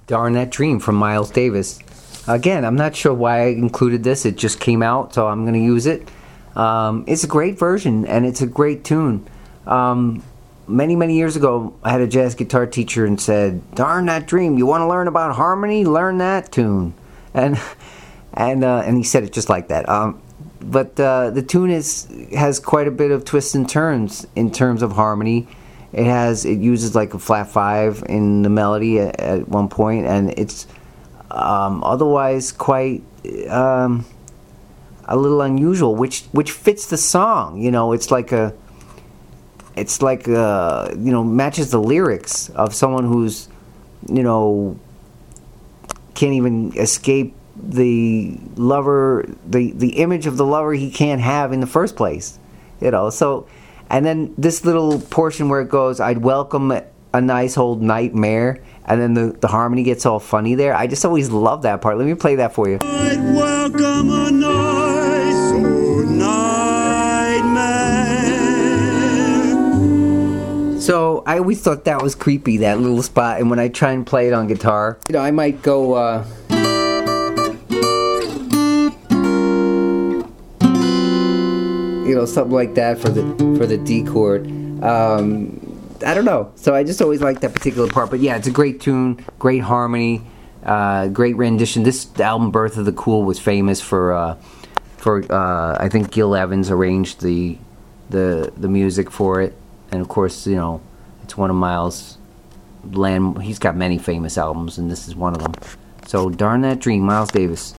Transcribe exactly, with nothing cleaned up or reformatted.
Darn That Dream from Miles Davis. Again, I'm not sure why I included this. It just came out, so I'm going to use it. Um, it's a great version, and it's a great tune. Um, many, many years ago, I had a jazz guitar teacher and said, "Darn That Dream, you want to learn about harmony? Learn that tune." And and uh, and he said it just like that. Um, but uh, the tune is has quite a bit of twists and turns in terms of harmony. It has it uses like a flat five in the melody at, at one point, and it's um, otherwise quite um, a little unusual, which which fits the song. You know, it's like a it's like a, you know, matches the lyrics of someone who's, you know, can't even escape the lover, the the image of the lover he can't have in the first place. You know, so. And then this little portion where it goes, "I'd welcome a nice old nightmare," and then the, the harmony gets all funny there. I just always love that part. Let me play that for you. I'd welcome a nice old nightmare. So I always thought that was creepy, that little spot. And when I try and play it on guitar, you know, I might go... Uh, you know, something like that for the for the D chord. Um, I don't know. So I just always like that particular part. But yeah, it's a great tune, great harmony, uh, great rendition. This album, Birth of the Cool, was famous for uh, for uh, I think Gil Evans arranged the the the music for it, and of course, you know, it's one of Miles' land. He's got many famous albums, and this is one of them. So, Darn That Dream, Miles Davis.